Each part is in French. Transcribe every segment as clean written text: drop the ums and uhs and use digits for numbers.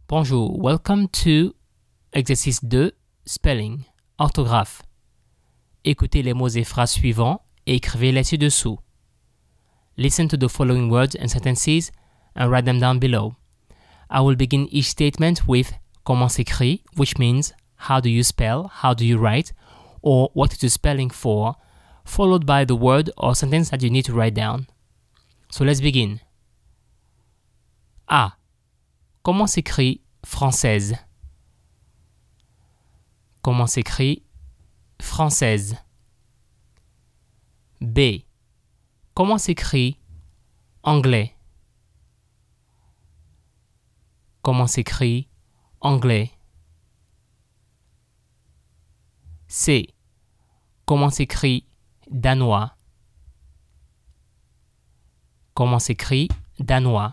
Bonjour, welcome to exercice 2, spelling, orthographe. Écoutez les mots et phrases suivants et écrivez-les ci-dessous. Listen to the following words and sentences and write them down below. I will begin each statement with comment s'écrit, which means how do you spell, how do you write, or what is the spelling for, followed by the word or sentence that you need to write down. So let's begin. A. Comment s'écrit française? Comment s'écrit française? B. Comment s'écrit anglais? Comment s'écrit anglais? C. Comment s'écrit danois? Comment s'écrit danois?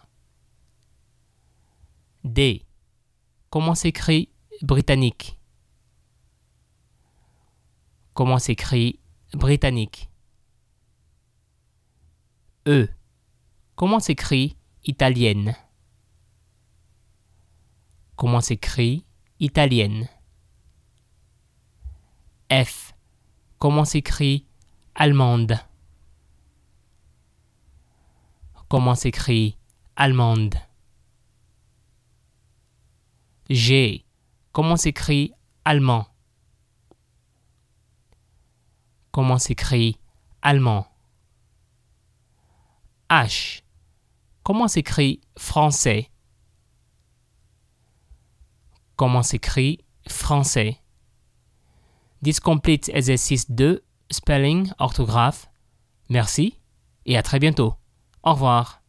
D. Comment s'écrit britannique? Comment s'écrit britannique? E. Comment s'écrit italienne? Comment s'écrit italienne? F. Comment s'écrit allemande? Comment s'écrit allemande? G. Comment s'écrit allemand? Comment s'écrit allemand? H. Comment s'écrit français? Comment s'écrit français? This completes exercice 2, spelling, orthographe. Merci et à très bientôt. Au revoir.